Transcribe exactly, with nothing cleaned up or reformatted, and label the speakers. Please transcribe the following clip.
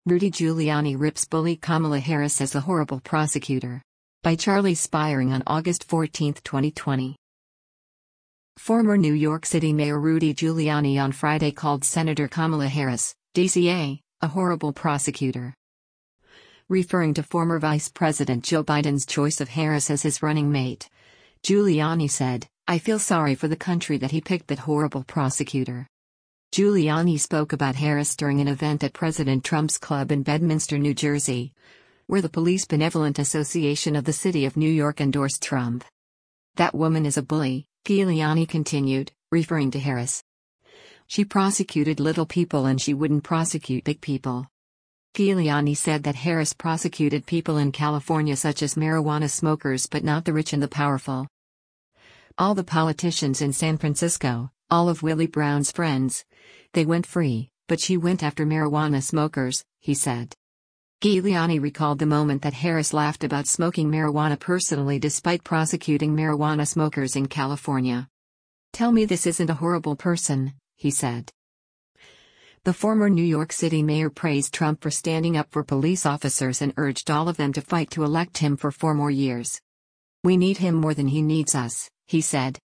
Speaker 1: Rudy Giuliani rips bully Kamala Harris as a horrible prosecutor. By Charlie Spiering on August fourteenth, twenty twenty. Former New York City Mayor Rudy Giuliani on Friday called Senator Kamala Harris, D C A, a horrible prosecutor. Referring to former Vice President Joe Biden's choice of Harris as his running mate, Giuliani said, "I feel sorry for the country that he picked that horrible prosecutor." Giuliani spoke about Harris during an event at President Trump's club in Bedminster, New Jersey, where the Police Benevolent Association of the City of New York endorsed Trump. "That woman is a bully," Giuliani continued, referring to Harris. "She prosecuted little people and she wouldn't prosecute big people." Giuliani said that Harris prosecuted people in California such as marijuana smokers but not the rich and the powerful. "All the politicians in San Francisco, all of Willie Brown's friends, they went free, but she went after marijuana smokers," he said. Giuliani recalled the moment that Harris laughed about smoking marijuana personally despite prosecuting marijuana smokers in California. "Tell me this isn't a horrible person," he said. The former New York City mayor praised Trump for standing up for police officers and urged all of them to fight to elect him for four more years. "We need him more than he needs us," he said.